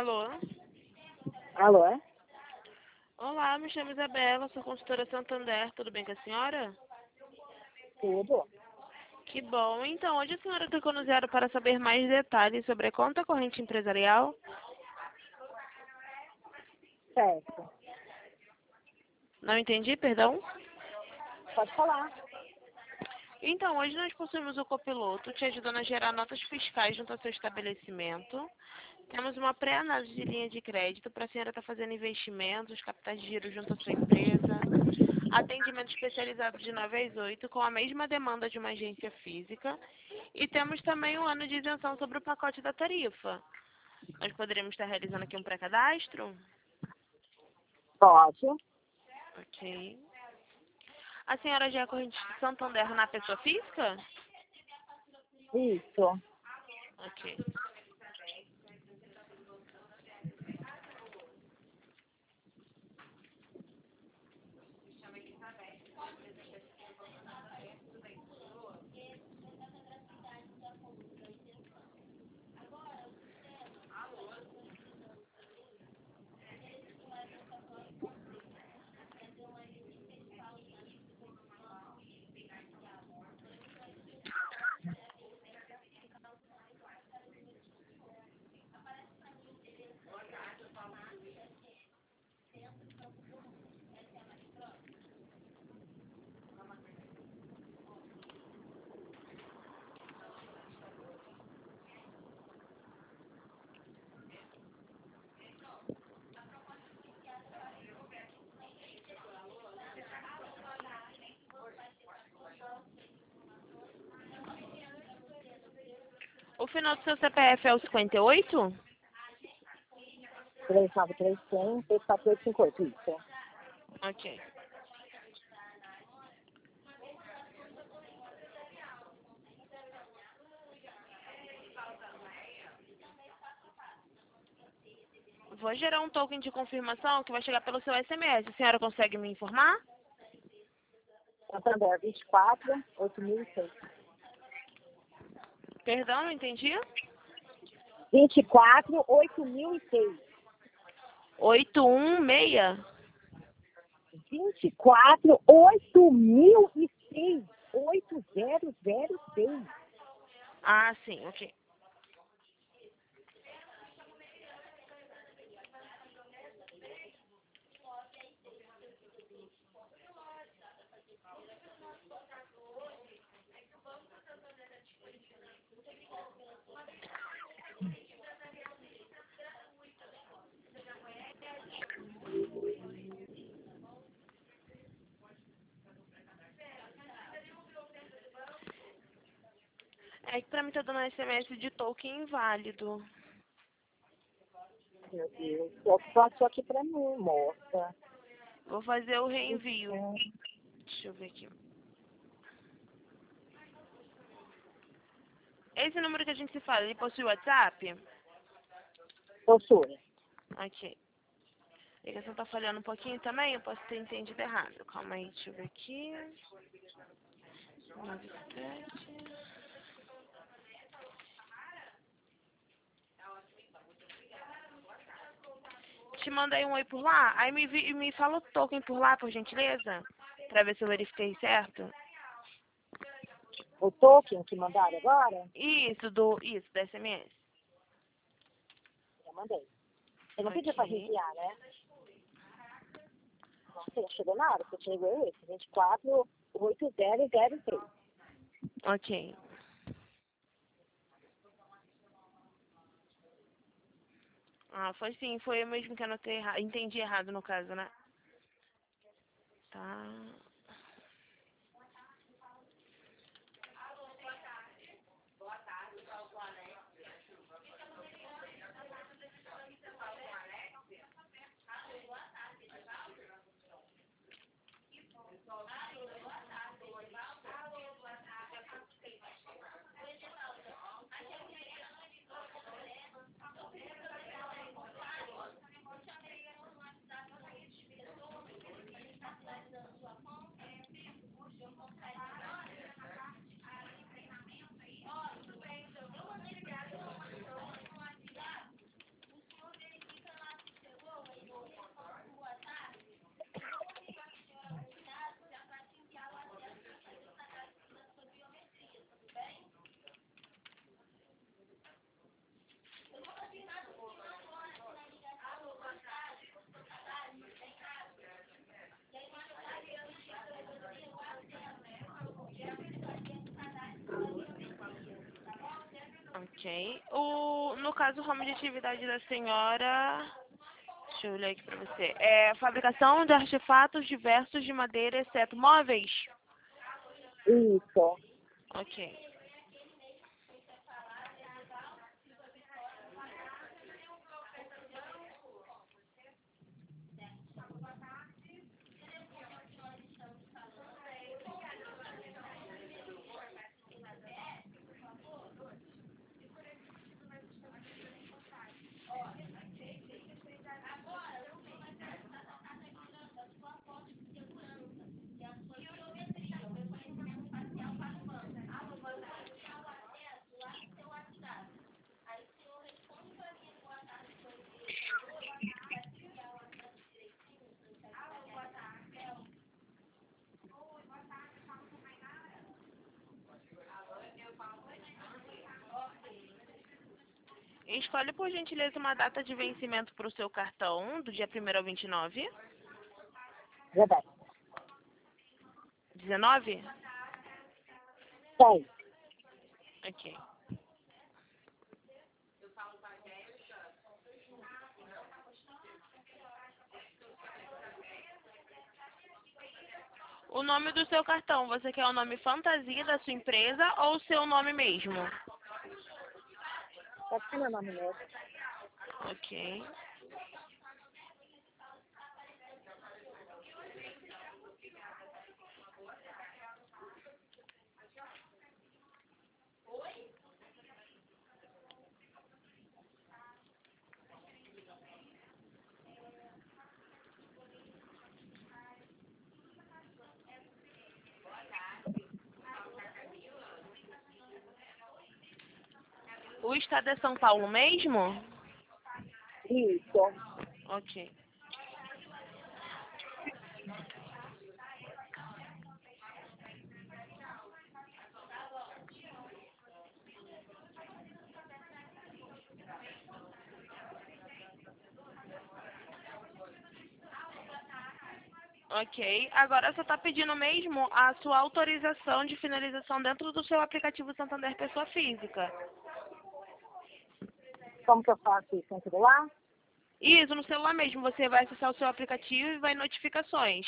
Alô? Alô, é? Olá, me chamo Isabela, sou consultora Santander, tudo bem com a senhora? Tudo. Que bom. Então, hoje a senhora clicou no zero para saber mais detalhes sobre a conta corrente empresarial? Certo. Não entendi, perdão? Pode falar. Então, hoje nós possuímos o copiloto te ajudando a gerar notas fiscais junto ao seu estabelecimento. Temos uma pré-análise de linha de crédito para a senhora estar fazendo investimentos, capitais de giro junto à sua empresa. Atendimento especializado de 9 às 8, com a mesma demanda de uma agência física. E temos também um ano de isenção sobre o pacote da tarifa. Nós poderíamos estar realizando aqui um pré-cadastro? Pode. Ok. A senhora já é corrente de Santander na pessoa física? Isso. Ok. O final do seu CPF é o 58? 393100, 34858, isso. Ok. Vou gerar um token de confirmação que vai chegar pelo seu SMS. A senhora consegue me informar? Santander 24, 8006. Perdão, não entendi. 24, 8006. 816? 24, 8006. 8006. Ah, sim, ok. É que pra mim tá dando SMS de token inválido. Meu Deus. O que passou aqui pra mim, moça? Vou fazer o reenvio. Deixa eu ver aqui. Esse número que a gente se fala, ele possui WhatsApp? Possui. Ok. A ligação tá falhando um pouquinho também, eu posso ter entendido errado. Calma aí, deixa eu ver aqui. 97. Te mandei um oi por lá, aí me fala o token por lá, por gentileza, pra ver se eu verifiquei certo. O token que mandaram agora, Isso, da SMS. já mandei. Você não pediu pra Ok. reenviar, né? Nossa, já chegou na hora. Você chegou esse, 24, 8003. Ok. Ah, foi sim, foi eu mesmo que anotei errado. Entendi errado no caso, né? Tá. Ok. No caso, o ramo de atividade da senhora... Deixa eu ler aqui pra você. É fabricação de artefatos diversos de madeira, exceto móveis? Isso. Ok. Escolhe, por gentileza, uma data de vencimento para o seu cartão, do dia 1º ao 29. Verdade. 19? 10. Ok. O nome do seu cartão, você quer o nome fantasia da sua empresa ou o seu nome mesmo? Pode ser meu nome mesmo. Ok. O estado é São Paulo mesmo? Isso. Ok. Ok. Agora você está pedindo mesmo a sua autorização de finalização dentro do seu aplicativo Santander Pessoa Física. Como que eu faço isso? No celular? Isso, no celular mesmo. Você vai acessar o seu aplicativo e vai em notificações.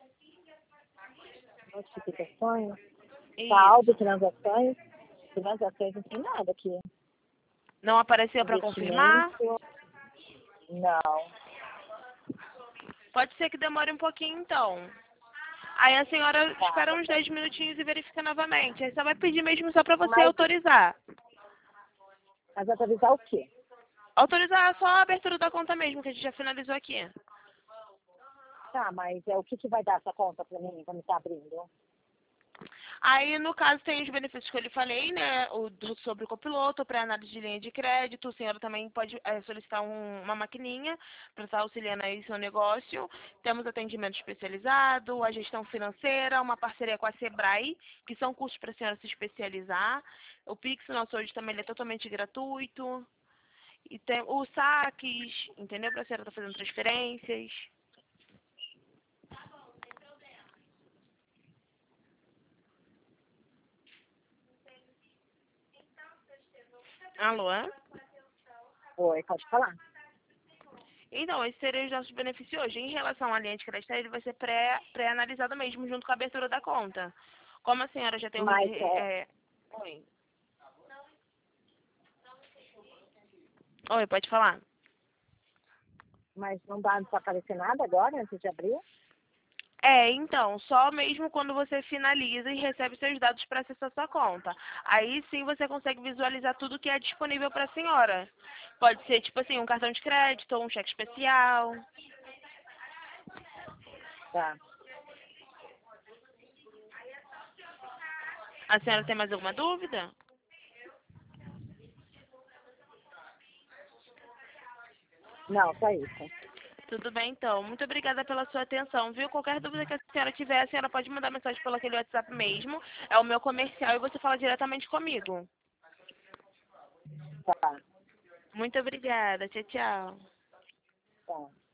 Notificações. Isso. Saldo, transações. Transações não tem nada aqui. Não apareceu para confirmar? Investimento. Não. Pode ser que demore um pouquinho então. Aí a senhora Tá. espera uns 10 minutinhos e verifica novamente. Aí você vai pedir mesmo só para você Mas, autorizar. mas autorizar o quê? Autorizar só a abertura da conta mesmo, que a gente já finalizou aqui. Tá, mas o que vai dar essa conta pra mim, pra me estar abrindo? Aí, no caso, tem os benefícios que eu lhe falei, né? Sobre o copiloto, para análise de linha de crédito. A senhora também pode solicitar uma maquininha para estar auxiliando aí seu negócio. Temos atendimento especializado, a gestão financeira, uma parceria com a Sebrae, que são cursos para a senhora se especializar. O Pix nosso hoje também ele é totalmente gratuito. E tem os saques, entendeu? Para a senhora estar fazendo transferências. Alô? Oi, pode falar. Então, esses seriam os nossos benefícios hoje. Em relação à linha de crédito, ele vai ser pré-analisado mesmo, junto com a abertura da conta. Como a senhora já tem um... Mas, Oi. Oi, pode falar. mas não dá pra aparecer nada agora, antes de abrir? Então, só mesmo quando você finaliza e recebe seus dados para acessar sua conta. Aí sim você consegue visualizar tudo que é disponível para a senhora. Pode ser, tipo assim, um cartão de crédito ou um cheque especial. Tá. A senhora tem mais alguma dúvida? Não, só isso. Tudo bem, então. Muito obrigada pela sua atenção, viu? Qualquer dúvida que a senhora tiver, a senhora pode mandar mensagem pelo aquele WhatsApp mesmo. É o meu comercial e você fala diretamente comigo. Tá. Muito obrigada. Tchau, tchau. Tá.